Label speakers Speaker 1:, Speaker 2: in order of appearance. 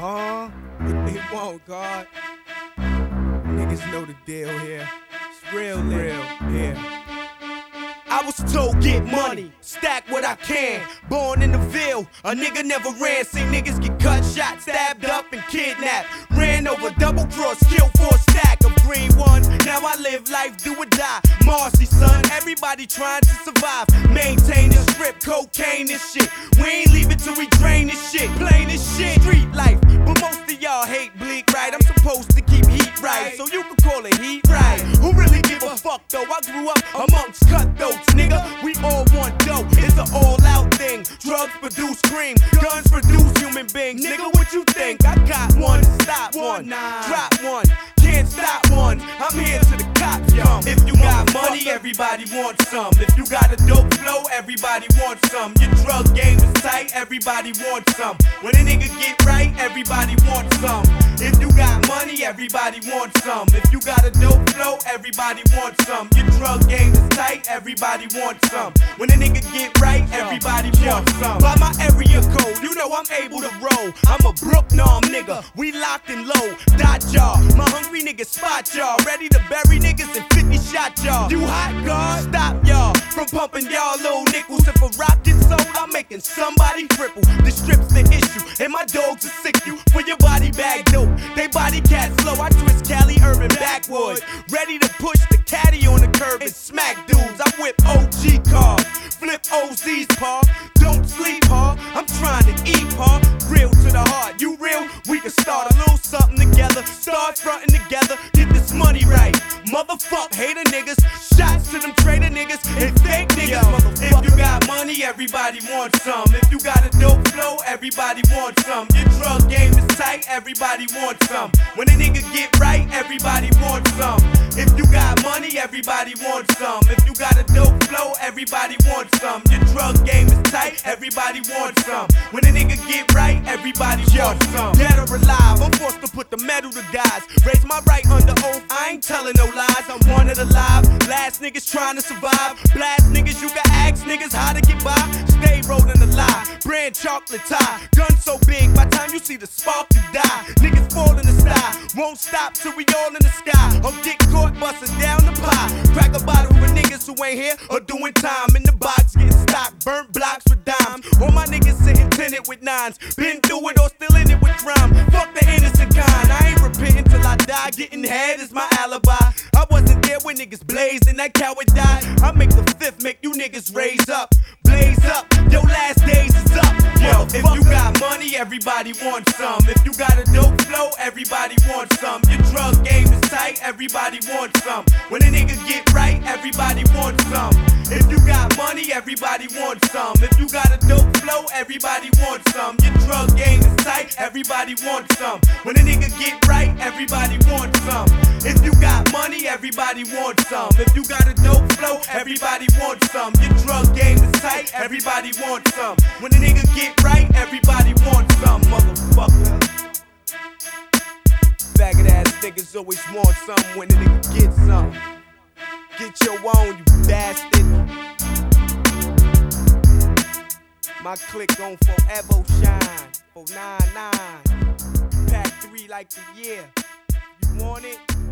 Speaker 1: It won't, God. Niggas know the deal here. It's real, yeah. I was told get money, stack what I can. Born in the Ville, a nigga never ran. See niggas get cut, shot, stabbed up, and kidnapped. Ran over, double cross, killed for a stack of green ones. Now I live life, do or die. Marcy, son, everybody trying to survive. Maintain the strip, cocaine and shit. We ain't leave it till we drain this shit. Plain as shit, street life. But most of y'all hate bleak, right? I'm supposed to keep heat right, so you can call it heat right. Who really give a fuck though? I grew up amongst cutthroats, nigga. We all want dope, it's an all-out thing. Drugs produce cream, guns produce human beings. Nigga, what you think? I got one, stop one, drop one, can't stop one. I'm here to the cops come. If you got money, everybody wants some. If you got a dope flow, everybody wants some. Your drug game is tight, everybody wants some. When a nigga get right, everybody wants some. If you got money, everybody wants some. If you got a dope flow, everybody wants some. Your drug game is tight, everybody wants some. When a nigga get right, everybody wants some. By my area code, you know I'm able to roll. I'm a Brooknorm nigga, we locked and low. Dot y'all, my hungry niggas spot y'all. Ready to bury niggas and 50 shot y'all. You hot, God? Stop y'all from pumping y'all little nickels. If a rock gets sold, I'm making somebody cripple. The strip's the issue, and my dogs will sick you. For your body bag dope, they body cat slow. I twist Cali urban backwoods, ready to push the caddy on the curb and smack dudes. I whip OG cars, flip OZ's paw. Don't sleep, huh? I'm trying to eat, huh? Real to the heart, you real? We can start a little something together. Start fronting together, get this money right. Motherfuck hater niggas, shots to them traitor niggas and fake niggas. If you got money, everybody wants some. If you got a dope flow, everybody wants some. Your drug game is tight, everybody wants some. When a nigga get right, everybody wants some. If you got money, everybody wants some. If you got a dope flow, everybody wants some. Your drug game is tight, everybody wants some. When a nigga get right, everybody wants some. Dead or alive, I'm forced to put the metal to guys. Raise my right under oath, I ain't telling no lies. I'm wanted alive, last niggas trying to survive. Blast niggas, you can ask niggas how to get by. Stay rolling the lie, brand chocolate tie. Gun so big, by time you see the spark, you die. Niggas fall in the sky, won't stop till we all in the sky. Or get caught busting down the pie. Crack a bottle for niggas who ain't here or doing time. In the box, getting stocked, burnt blocks with dimes. All my niggas sitting tinted with nines. Been through it or still in it with crime. Fuck the innocent kind, I ain't repenting till I die. Getting head is my alibi. I wasn't there when niggas blazed and that coward died. I make the fifth, make you niggas raise up. Blaze up, your last days is up. Yo, if you got money, everybody wants some. If you got a dope flow, everybody wants some. Your drug game is tight, everybody wants some. When a nigga get right, everybody wants some. If you got money, everybody wants some. If you got a dope flow, everybody wants some. Your drug game is tight, everybody wants some. When a nigga get right, everybody wants some. If you got money, everybody wants some. If you got a dope flow, everybody wants some. Your drug game is tight, everybody wants some. When a nigga get right, everybody wants some, motherfucker. Faggot ass niggas always want some when a nigga gets some. Get your own, you bastard. My clique gon' forever shine. 499. Pack 3 like the year. You want it?